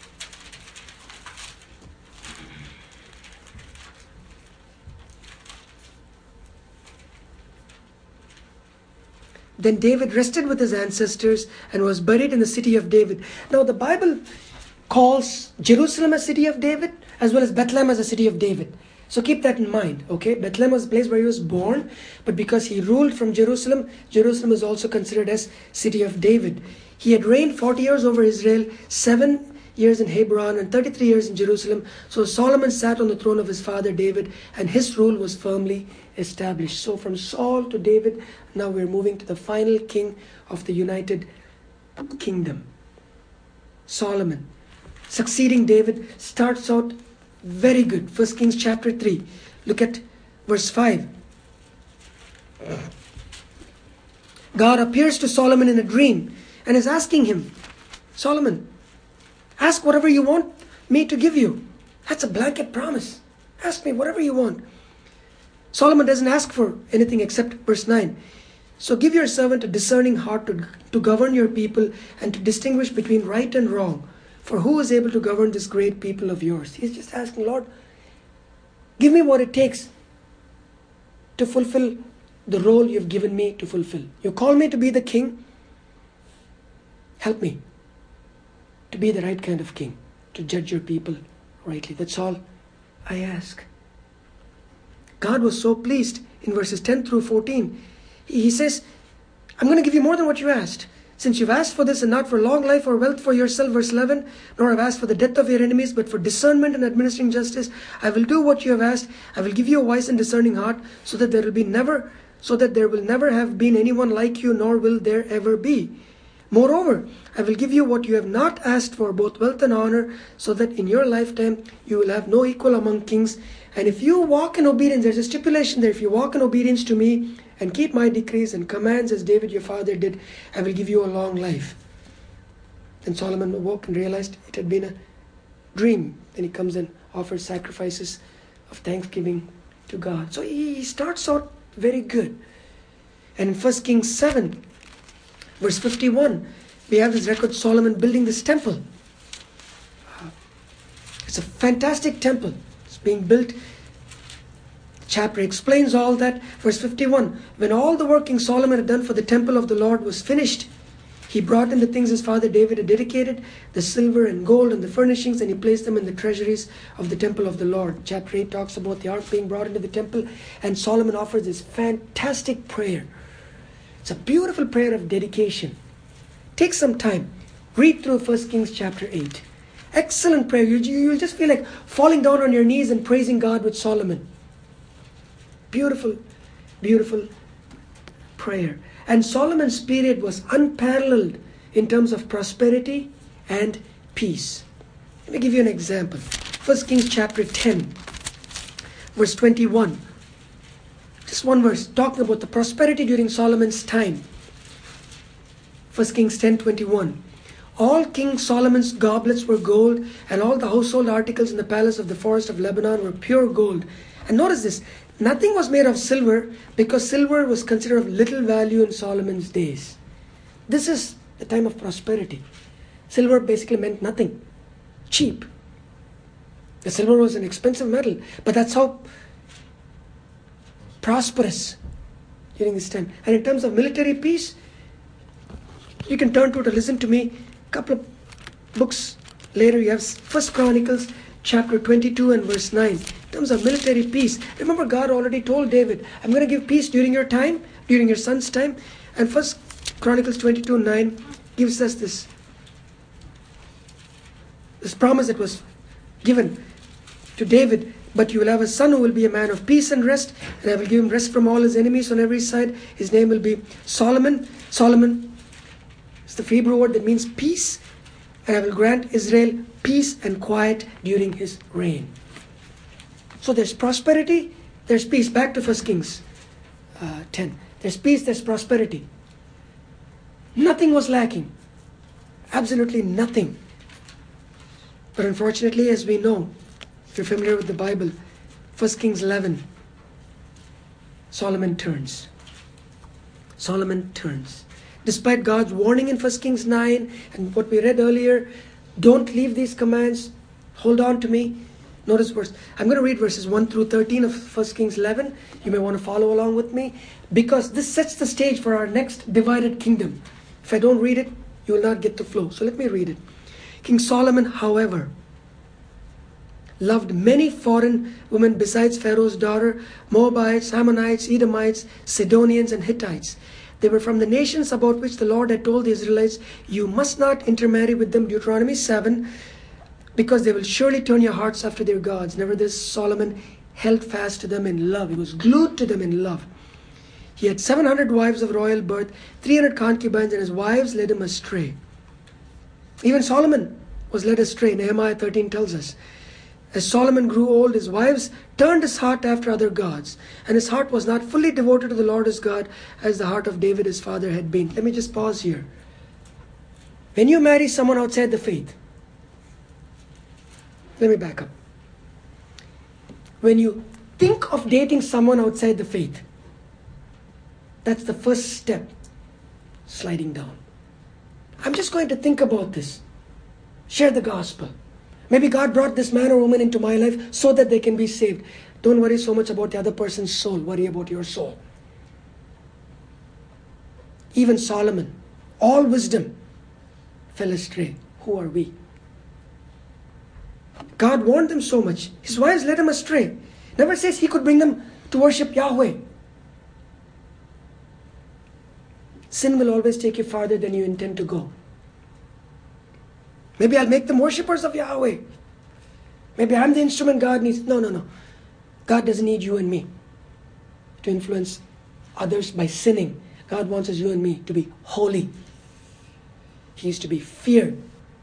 [SPEAKER 1] Then David rested with his ancestors and was buried in the city of David. Now the Bible calls Jerusalem a city of David as well as Bethlehem as a city of David. So keep that in mind, okay? Bethlehem was the place where he was born, but because he ruled from Jerusalem, Jerusalem is also considered as city of David. He had reigned forty years over Israel, seven years in Hebron and thirty-three years in Jerusalem. So Solomon sat on the throne of his father David, and his rule was firmly established. So from Saul to David, now we're moving to the final king of the United Kingdom. Solomon, succeeding David, starts out very good. First Kings chapter three. Look at verse five. God appears to Solomon in a dream and is asking him, Solomon, ask whatever you want me to give you. That's a blanket promise. Ask me whatever you want. Solomon doesn't ask for anything except verse nine. So give your servant a discerning heart to, to govern your people and to distinguish between right and wrong. For who is able to govern this great people of yours? He's just asking, Lord, give me what it takes to fulfill the role you've given me to fulfill. You call me to be the king. Help me to be the right kind of king, to judge your people rightly. That's all I ask. God was so pleased in verses ten through fourteen. He says, I'm going to give you more than what you asked. Since you've asked for this and not for long life or wealth for yourself, verse eleven, nor have asked for the death of your enemies, but for discernment and administering justice, I will do what you have asked. I will give you a wise and discerning heart, so that there will be never, so that there will never have been anyone like you, nor will there ever be. Moreover, I will give you what you have not asked for, both wealth and honor, so that in your lifetime you will have no equal among kings. And if you walk in obedience, there's a stipulation there, if you walk in obedience to me and keep my decrees and commands as David your father did, I will give you a long life. Then Solomon awoke and realized it had been a dream. Then he comes and offers sacrifices of thanksgiving to God. So he starts out very good. And in First Kings seven, verse fifty-one, we have this record, Solomon building this temple. It's a fantastic temple. It's being built. chapter explains all that. Verse fifty-one, when all the work King Solomon had done for the temple of the Lord was finished, he brought in the things his father David had dedicated, the silver and gold and the furnishings, and he placed them in the treasuries of the temple of the Lord. Chapter eight talks about the ark being brought into the temple, and Solomon offers this fantastic prayer. It's a beautiful prayer of dedication. Take some time. Read through First Kings chapter eight. Excellent prayer. You, you'll just feel like falling down on your knees and praising God with Solomon. Beautiful, beautiful prayer. And Solomon's period was unparalleled in terms of prosperity and peace. Let me give you an example. First Kings chapter ten, verse twenty-one. Just one verse talking about the prosperity during Solomon's time. First Kings ten twenty-one. All King Solomon's goblets were gold, and all the household articles in the palace of the forest of Lebanon were pure gold. And notice this, nothing was made of silver, because silver was considered of little value in Solomon's days. This is the time of prosperity. Silver basically meant nothing. Cheap. The silver was an expensive metal, but that's how prosperous during this time. And in terms of military peace, you can turn to it or listen to me. A couple of books later, you have First Chronicles chapter twenty-two and verse nine. In terms of military peace, remember God already told David, I'm going to give peace during your time, during your son's time. And First Chronicles twenty-two nine gives us this, this promise that was given to David. But you will have a son who will be a man of peace and rest, and I will give him rest from all his enemies on every side. His name will be Solomon. Solomon is the Hebrew word that means peace. And I will grant Israel peace and quiet during his reign. So there's prosperity, there's peace. Back to First Kings uh, ten. There's peace, there's prosperity. Nothing was lacking. Absolutely nothing. But unfortunately, as we know, if you're familiar with the Bible, First Kings eleven, Solomon turns. Solomon turns. Despite God's warning in First Kings nine and what we read earlier, don't leave these commands, hold on to me. Notice verse, I'm going to read verses one through thirteen of First Kings eleven. You may want to follow along with me, because this sets the stage for our next divided kingdom. If I don't read it, you will not get the flow. So let me read it. King Solomon, however, loved many foreign women besides Pharaoh's daughter, Moabites, Ammonites, Edomites, Sidonians, and Hittites. They were from the nations about which the Lord had told the Israelites, you must not intermarry with them, Deuteronomy seven, because they will surely turn your hearts after their gods. Nevertheless, Solomon held fast to them in love. He was glued to them in love. He had seven hundred wives of royal birth, three hundred concubines, and his wives led him astray. Even Solomon was led astray, Nehemiah thirteen tells us. As Solomon grew old, his wives turned his heart after other gods, and his heart was not fully devoted to the Lord his God as the heart of David his father had been. Let me just pause here. When you marry someone outside the faith, let me back up. When you think of dating someone outside the faith, that's the first step, sliding down. I'm just going to think about this. Share the gospel. Maybe God brought this man or woman into my life so that they can be saved. Don't worry so much about the other person's soul. Worry about your soul. Even Solomon, all wisdom, fell astray. Who are we? God warned them so much. His wives led him astray. Never says he could bring them to worship Yahweh. Sin will always take you farther than you intend to go. Maybe I'll make them worshippers of Yahweh. Maybe I'm the instrument God needs. No, no, no. God doesn't need you and me to influence others by sinning. God wants us, you and me, to be holy. He is to be feared.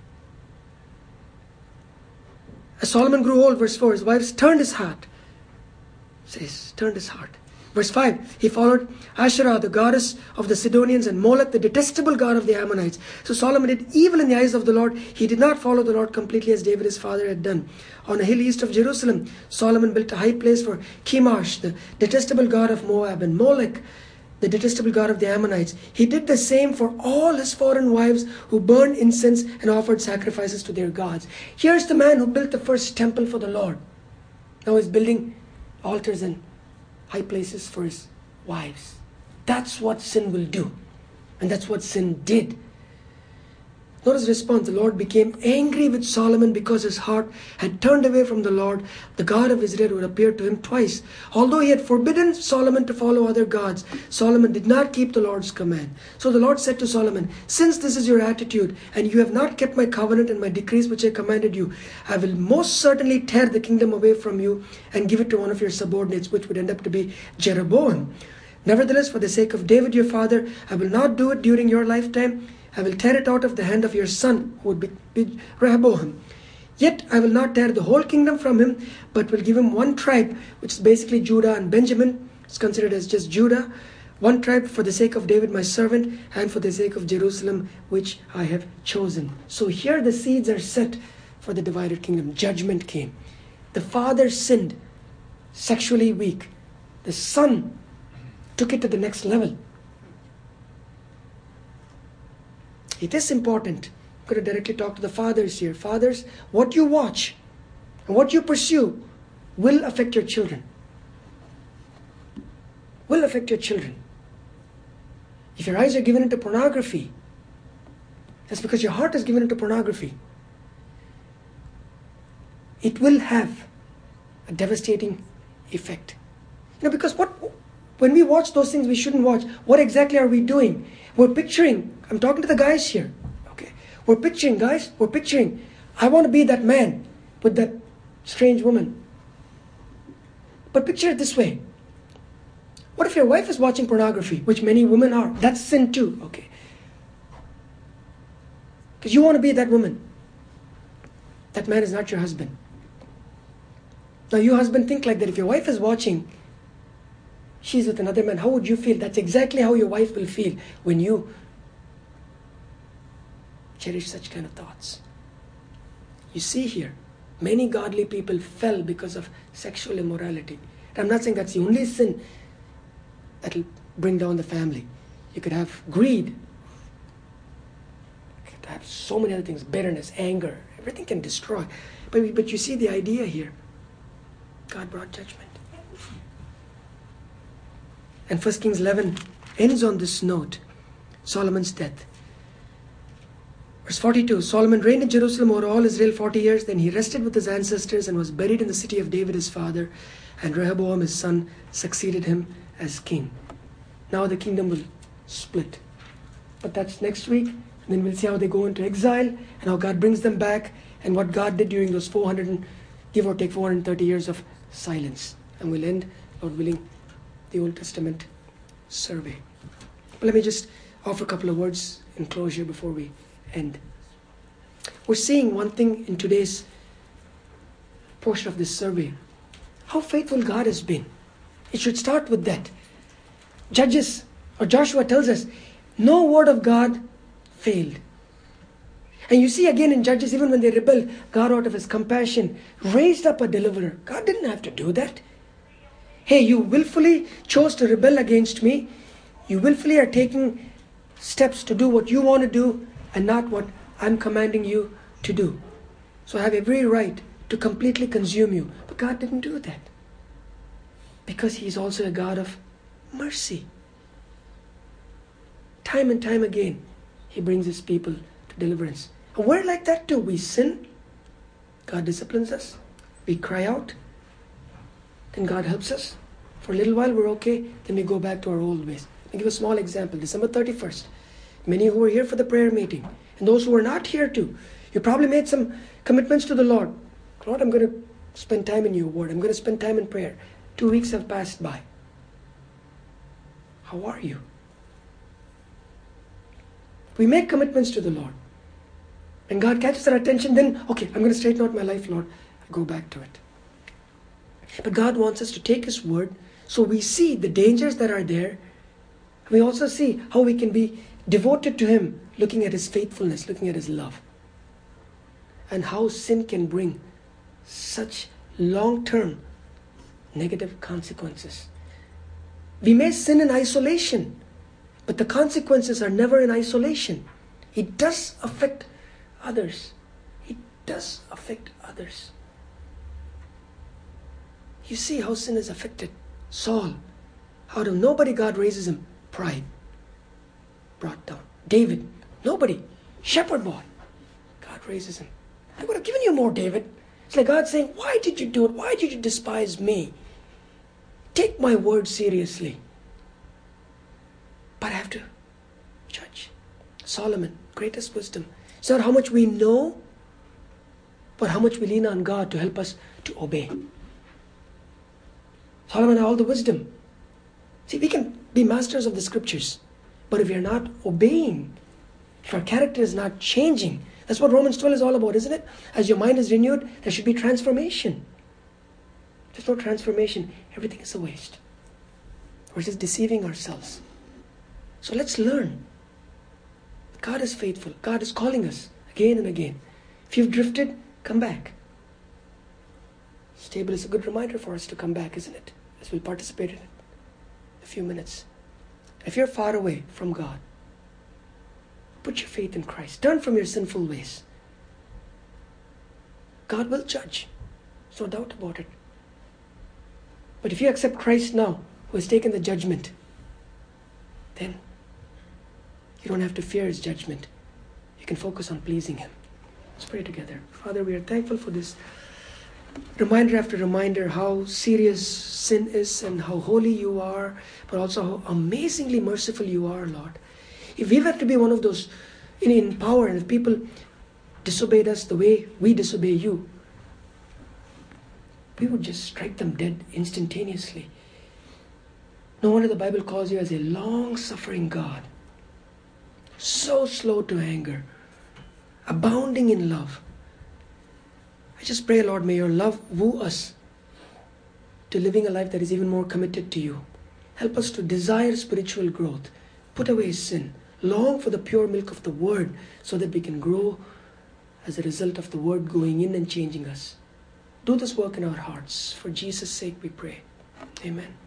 [SPEAKER 1] As Solomon grew old, verse four, his wives turned his heart. It says, turned his heart. Verse five, he followed Asherah, the goddess of the Sidonians, and Molech, the detestable god of the Ammonites. So Solomon did evil in the eyes of the Lord. He did not follow the Lord completely as David his father had done. On a hill east of Jerusalem, Solomon built a high place for Chemosh, the detestable god of Moab, and Molech, the detestable god of the Ammonites. He did the same for all his foreign wives who burned incense and offered sacrifices to their gods. Here's the man who built the first temple for the Lord. Now he's building altars and high places for his wives. That's what sin will do. And that's what sin did. Notice the response. The Lord became angry with Solomon because his heart had turned away from the Lord, the God of Israel, who had appeared to him twice. Although he had forbidden Solomon to follow other gods, Solomon did not keep the Lord's command. So the Lord said to Solomon, since this is your attitude, and you have not kept my covenant and my decrees which I commanded you, I will most certainly tear the kingdom away from you and give it to one of your subordinates, which would end up to be Jeroboam. Nevertheless, for the sake of David your father, I will not do it during your lifetime. I will tear it out of the hand of your son, who would be, be Rehoboam. Yet I will not tear the whole kingdom from him, but will give him one tribe, which is basically Judah and Benjamin. It's considered as just Judah. One tribe for the sake of David my servant, and for the sake of Jerusalem, which I have chosen. So here the seeds are set for the divided kingdom. Judgment came. The father sinned, sexually weak. The son took it to the next level. It is important. I'm going to directly talk to the fathers here. Fathers, what you watch and what you pursue will affect your children. Will affect your children. If your eyes are given into pornography, that's because your heart is given into pornography. It will have a devastating effect. You know, because what when we watch those things we shouldn't watch, what exactly are we doing? We're picturing, I'm talking to the guys here, okay? We're picturing, guys, we're picturing, I want to be that man with that strange woman. But picture it this way. What if your wife is watching pornography, which many women are? That's sin too, okay? Because you want to be that woman. That man is not your husband. Now you husband think like that. If your wife is watching, she's with another man, how would you feel? That's exactly how your wife will feel when you cherish such kind of thoughts. You see here, many godly people fell because of sexual immorality. And I'm not saying that's the only sin that will bring down the family. You could have greed. You could have so many other things, bitterness, anger. Everything can destroy. But, but you see the idea here. God brought judgment. And First Kings eleven ends on this note. Solomon's death. Verse forty-two, Solomon reigned in Jerusalem over all Israel forty years. Then he rested with his ancestors and was buried in the city of David his father. And Rehoboam his son succeeded him as king. Now the kingdom will split. But that's next week. And then we'll see how they go into exile and how God brings them back and what God did during those four hundred, give or take four hundred thirty years of silence. And we'll end, Lord willing, the Old Testament survey. But let me just offer a couple of words in closure before we end. We're seeing one thing in today's portion of this survey. How faithful God has been. It should start with that. Judges, or Joshua tells us, no word of God failed. And you see again in Judges, even when they rebelled, God out of his compassion raised up a deliverer. God didn't have to do that. Hey, you willfully chose to rebel against me. You willfully are taking steps to do what you want to do and not what I'm commanding you to do. So I have every right to completely consume you. But God didn't do that. Because he's also a God of mercy. Time and time again, he brings his people to deliverance. And we're like that too. We sin. God disciplines us. We cry out. Then God helps us. For a little while we're okay. Then we go back to our old ways. I'll give a small example. December thirty-first. Many who were here for the prayer meeting. And those who were not here too. You probably made some commitments to the Lord. Lord, I'm going to spend time in your word. I'm going to spend time in prayer. Two weeks have passed by. How are you? We make commitments to the Lord. And God catches our attention, then, okay, I'm going to straighten out my life, Lord. I go back to it. But God wants us to take his word so we see the dangers that are there. We also see how we can be devoted to him, looking at his faithfulness, looking at his love. And how sin can bring such long-term negative consequences. We may sin in isolation, but the consequences are never in isolation. It does affect others. It does affect others. You see how sin has affected Saul, out of nobody God raises him. Pride. Brought down. David, nobody. Shepherd boy. God raises him. I would have given you more, David. It's like God saying, why did you do it? Why did you despise me? Take my word seriously. But I have to judge. Solomon, greatest wisdom. It's not how much we know, but how much we lean on God to help us to obey. Solomon had all the wisdom. See, we can be masters of the scriptures, but if we are not obeying, if our character is not changing, that's what Romans twelve is all about, isn't it? As your mind is renewed, there should be transformation. If there's no transformation, everything is a waste. We're just deceiving ourselves. So let's learn. God is faithful. God is calling us again and again. If you've drifted, come back. This table is a good reminder for us to come back, isn't it? As we participate in it. A few minutes. If you're far away from God, put your faith in Christ. Turn from your sinful ways. God will judge. There's no doubt about it. But if you accept Christ now, who has taken the judgment, then you don't have to fear His judgment. You can focus on pleasing Him. Let's pray together. Father, we are thankful for this reminder after reminder how serious sin is and how holy you are, but also how amazingly merciful you are, Lord. If we were to be one of those in, in power, and if people disobeyed us the way we disobey you, we would just strike them dead instantaneously. No wonder the Bible calls you as a long-suffering God, so slow to anger, abounding in love. I just pray, Lord, may your love woo us to living a life that is even more committed to you. Help us to desire spiritual growth, put away sin, long for the pure milk of the Word so that we can grow as a result of the Word going in and changing us. Do this work in our hearts. For Jesus' sake we pray. Amen.